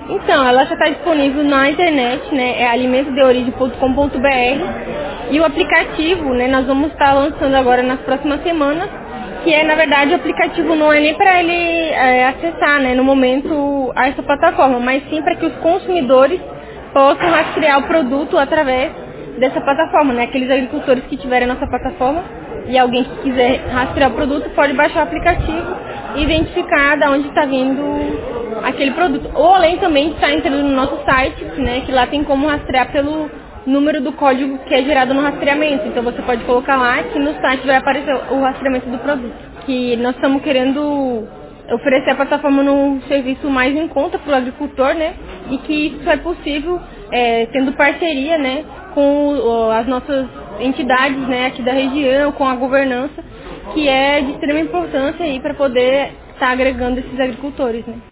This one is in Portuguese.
Então, ela já está disponível na internet, né? É alimentodeorigem.com.br. E o aplicativo, né? Nós vamos estar lançando agora nas próximas semanas. Que é, na verdade, o aplicativo não é nem para ele acessar, né? No momento, a essa plataforma. Mas sim para que os consumidores possam rastrear o produto através dessa plataforma, né? Aqueles agricultores que tiverem a nossa plataforma e alguém que quiser rastrear o produto pode baixar o aplicativo e identificar de onde está vindo aquele produto. Ou além também de estar entrando no nosso site, né? Que lá tem como rastrear pelo número do código que é gerado no rastreamento. Então você pode colocar lá que no site vai aparecer o rastreamento do produto. Que nós estamos querendo oferecer a plataforma num serviço mais em conta para o agricultor, né? E que isso é possível tendo parceria, né? Com as nossas entidades, né? Aqui da região, com a governança, que é de extrema importância aí para poder estar agregando esses agricultores, né?